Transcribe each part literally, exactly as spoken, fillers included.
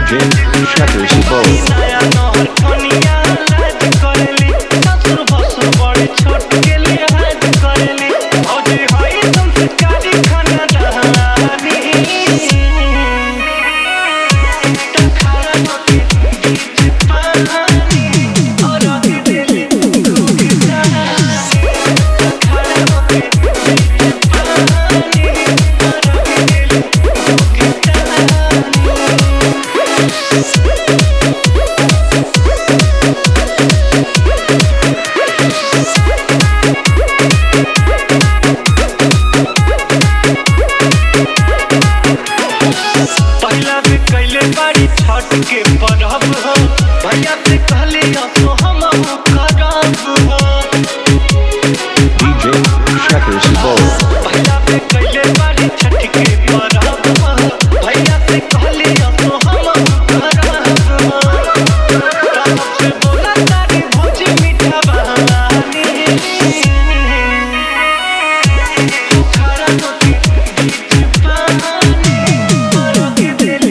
D J Shaker Subodh. के परब हो भैया से कहले तो हम करब हो D J Shaker Subodh. भैया पे कहले बारी छठ के परब हो भैया से कहले तो हम करब हो तब से बोला तारी भोज मीठा बहानी खरा तो के बीच पानी और के दिल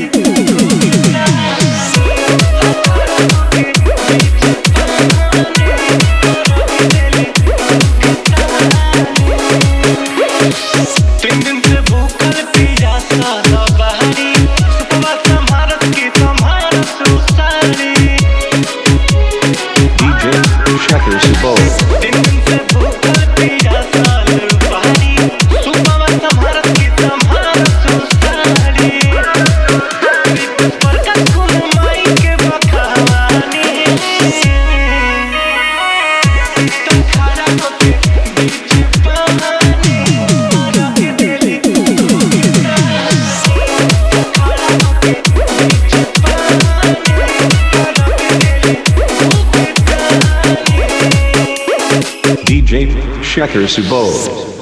तीन दिन से भूखल पियासा बहारी सुपवा संभारत की संभारत सुसारी D J Shaker Subodh. तीन दिन से भूखल पियासा बहारी सुपवा संभारत की संभारत सुसारी रिपस पर का घुमाई के बखानी तो खरा होके बीच पानी और के दिल D J Shaker Subodh.